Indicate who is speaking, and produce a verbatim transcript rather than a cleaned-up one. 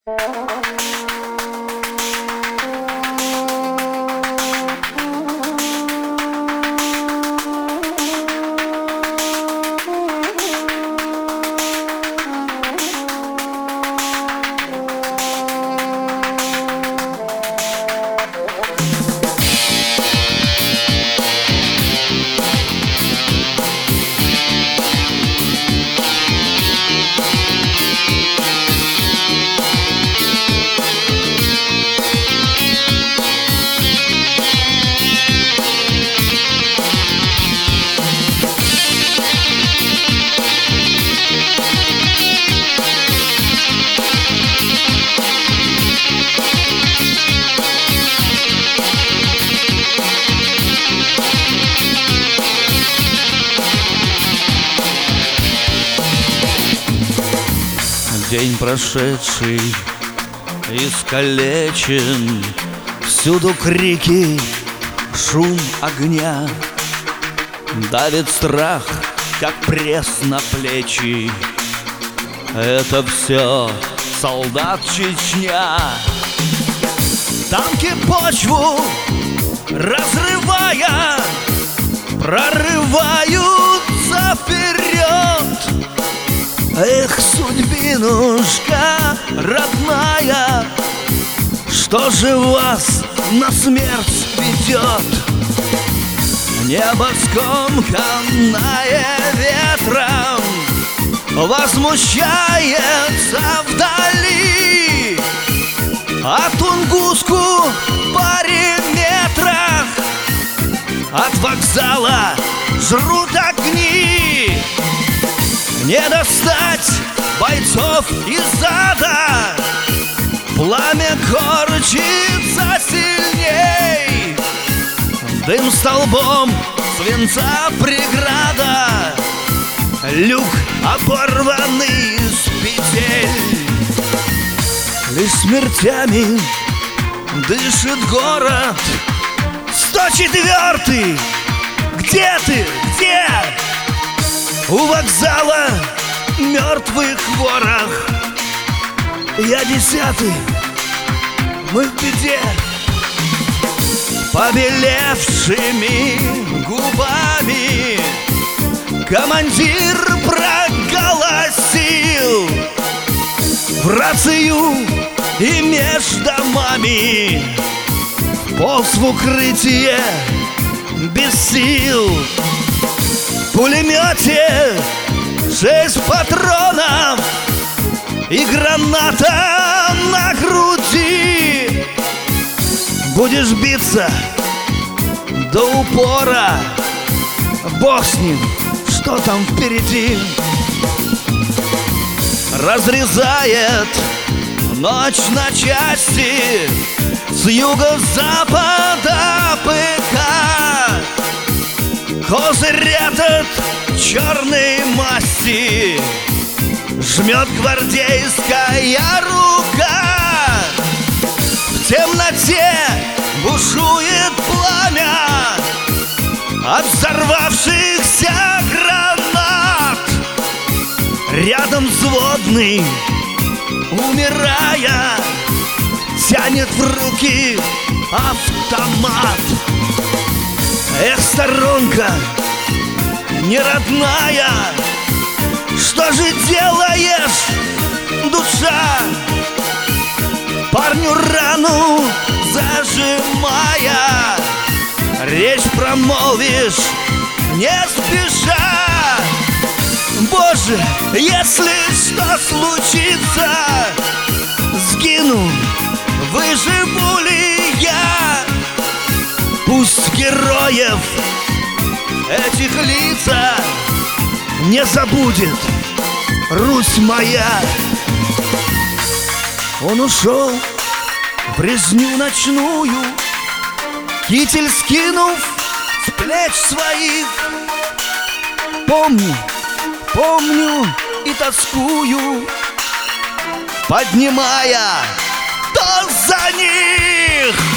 Speaker 1: День прошедший искалечен, всюду крики, шум огня. Давит страх, как пресс на плечи. Это все солдат Чечня. Танки почву разрывая, прорываются вперед. Эх, судьбинушка родная, что же вас на смерть ведет? Небо скомканное ветром возмущается вдали, а Тунгуску в паре метрах от вокзала жрут огни. Не достать бойцов из ада, пламя корчится сильней. Дым столбом свинца преграда, люк оборванный из петель. Лишь смертями дышит город. Сто четвёртый, где ты, где? У вокзала мертвых ворох. Я десятый, мы в беде. Побелевшими губами командир проголосил в рацию и меж домами полз в укрытие без сил. В пулемете шесть патронов и граната на груди. Будешь биться до упора, бог с ним, что там впереди. Разрезает ночь на части с юго-запада ПК. Козырь этот черной масти жмет гвардейская рука. В темноте бушует пламя от взорвавшихся гранат. Рядом взводный, умирая, тянет в руки автомат. Эх, сторонка неродная, что же делаешь, душа? Парню рану зажимая, речь промолвишь не спеша. Боже, если что случится, сгину, выживу ли я? Пусть героев этих лица не забудет Русь моя. Он ушел в резню ночную, китель скинув с плеч своих. Помню, помню и тоскую, поднимая тост за них.